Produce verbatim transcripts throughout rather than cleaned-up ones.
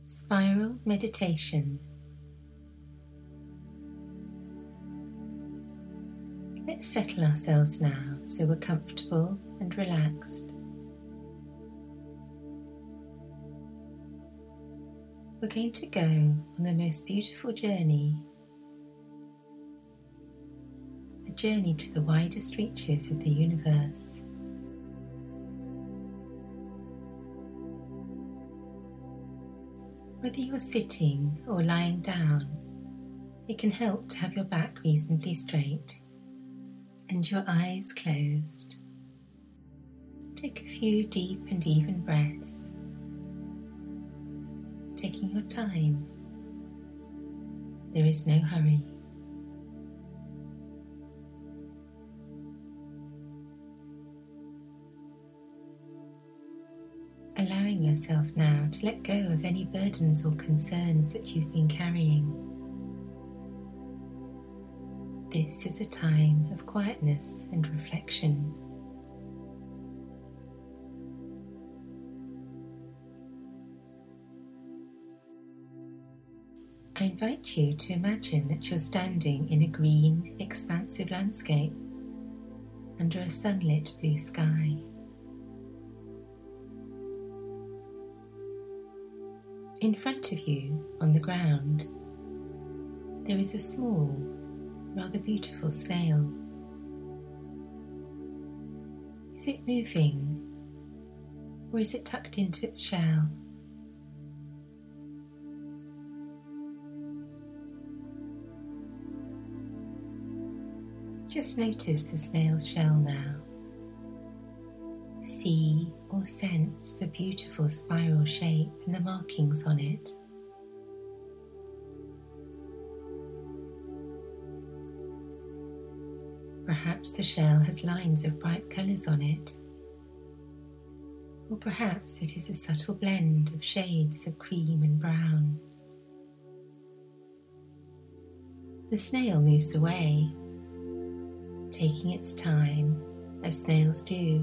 Spiral Meditation. Let's settle ourselves now so we're comfortable and relaxed. We're going to go on the most beautiful journey, a journey to the widest reaches of the universe. Whether you're sitting or lying down, it can help to have your back reasonably straight and your eyes closed. Take a few deep and even breaths, taking your time. There is no hurry. Allowing yourself now to let go of any burdens or concerns that you've been carrying. This is a time of quietness and reflection. I invite you to imagine that you're standing in a green, expansive landscape under a sunlit blue sky. In front of you, on the ground, there is a small, rather beautiful snail. Is it moving, or is it tucked into its shell? Just notice the snail's shell now. See or sense the beautiful spiral shape and the markings on it. Perhaps the shell has lines of bright colours on it, or perhaps it is a subtle blend of shades of cream and brown. The snail moves away, taking its time, as snails do.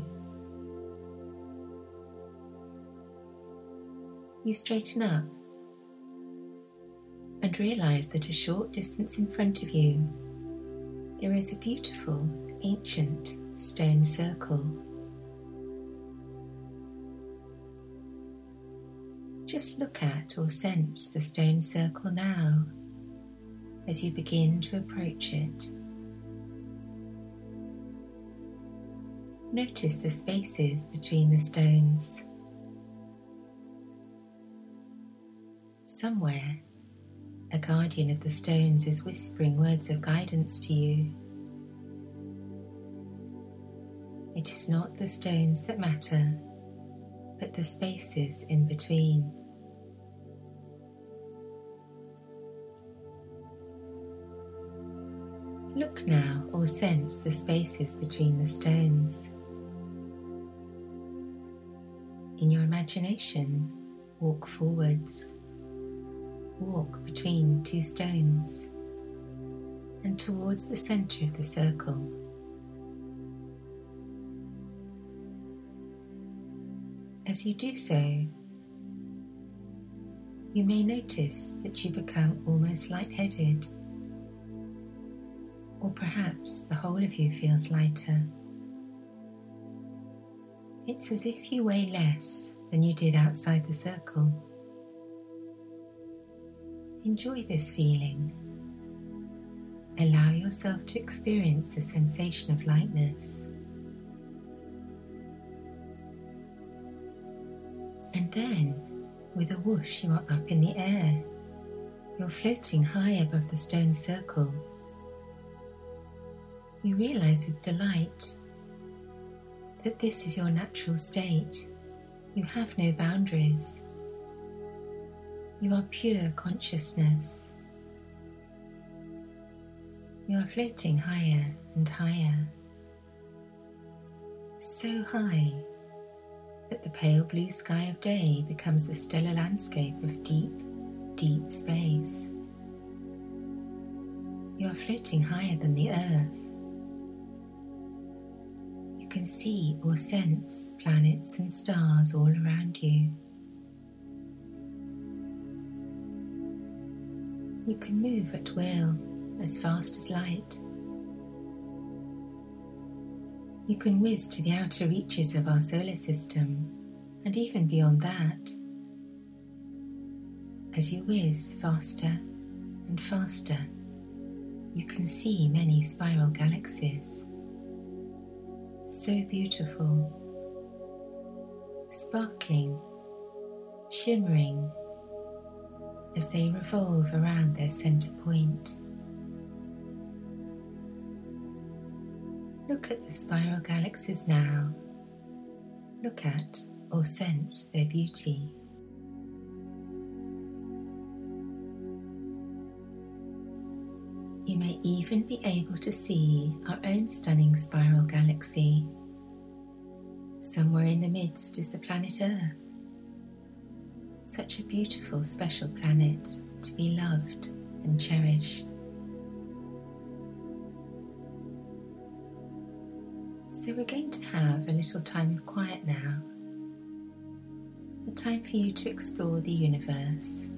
You straighten up and realize that a short distance in front of you there is a beautiful, ancient stone circle. Just look at or sense the stone circle now as you begin to approach it. Notice the spaces between the stones. Somewhere, a guardian of the stones is whispering words of guidance to you. It is not the stones that matter, but the spaces in between. Look now or sense the spaces between the stones. In your imagination, walk forwards. Walk between two stones and towards the centre of the circle. As you do so, you may notice that you become almost lightheaded, or perhaps the whole of you feels lighter. It's as if you weigh less than you did outside the circle. Enjoy this feeling. Allow yourself to experience the sensation of lightness. And then, with a whoosh, you are up in the air. You're floating high above the stone circle. You realize with delight that this is your natural state. You have no boundaries. You are pure consciousness. You are floating higher and higher, so high that the pale blue sky of day becomes the stellar landscape of deep, deep space. You are floating higher than the earth. You can see or sense planets and stars all around you. You can move at will, as fast as light. You can whiz to the outer reaches of our solar system, and even beyond that. As you whiz faster and faster, you can see many spiral galaxies. So beautiful, sparkling, shimmering, as they revolve around their center point. Look at the spiral galaxies now. Look at or sense their beauty. You may even be able to see our own stunning spiral galaxy. Somewhere in the midst is the planet Earth. Such a beautiful, special planet to be loved and cherished. So we're going to have a little time of quiet now. A time for you to explore the universe.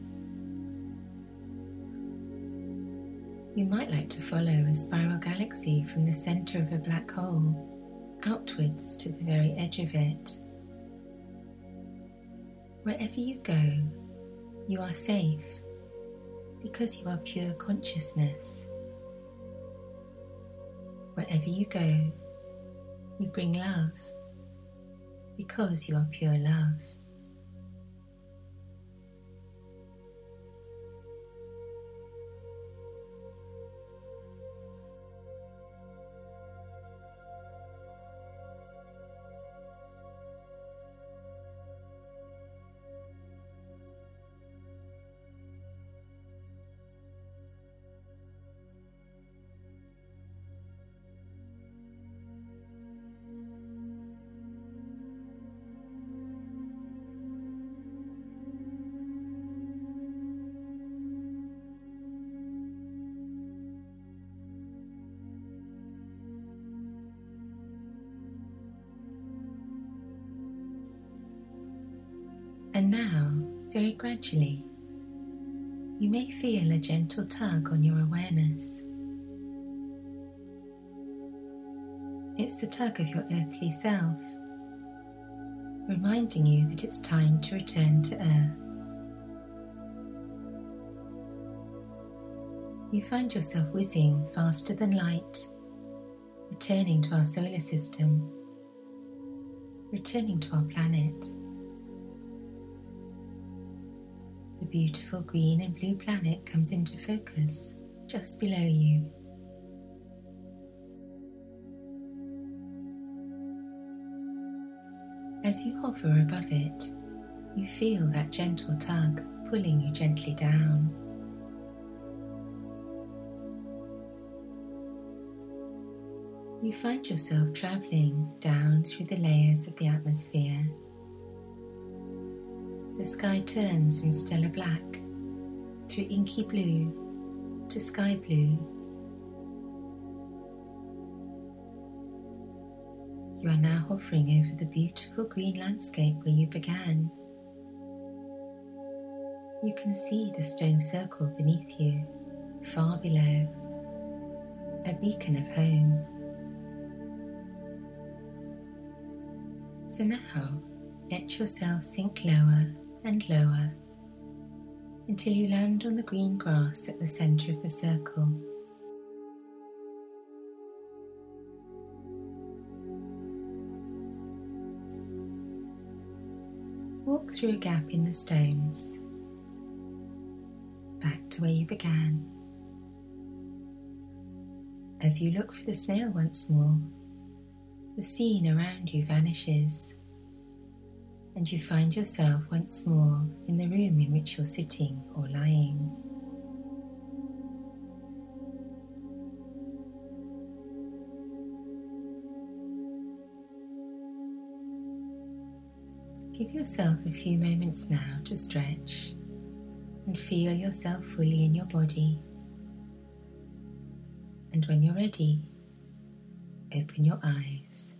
You might like to follow a spiral galaxy from the centre of a black hole, outwards to the very edge of it. Wherever you go, you are safe, because you are pure consciousness. Wherever you go, you bring love, because you are pure love. And now, very gradually, you may feel a gentle tug on your awareness. It's the tug of your earthly self, reminding you that it's time to return to Earth. You find yourself whizzing faster than light, returning to our solar system, returning to our planet. The beautiful green and blue planet comes into focus just below you. As you hover above it, you feel that gentle tug pulling you gently down. You find yourself travelling down through the layers of the atmosphere. The sky turns from stellar black through inky blue to sky blue. You are now hovering over the beautiful green landscape where you began. You can see the stone circle beneath you, far below, a beacon of home. So now, let yourself sink lower and lower until you land on the green grass at the centre of the circle. Walk through a gap in the stones, back to where you began. As you look for the snail once more, the scene around you vanishes, and you find yourself once more in the room in which you're sitting or lying. Give yourself a few moments now to stretch and feel yourself fully in your body. And when you're ready, open your eyes.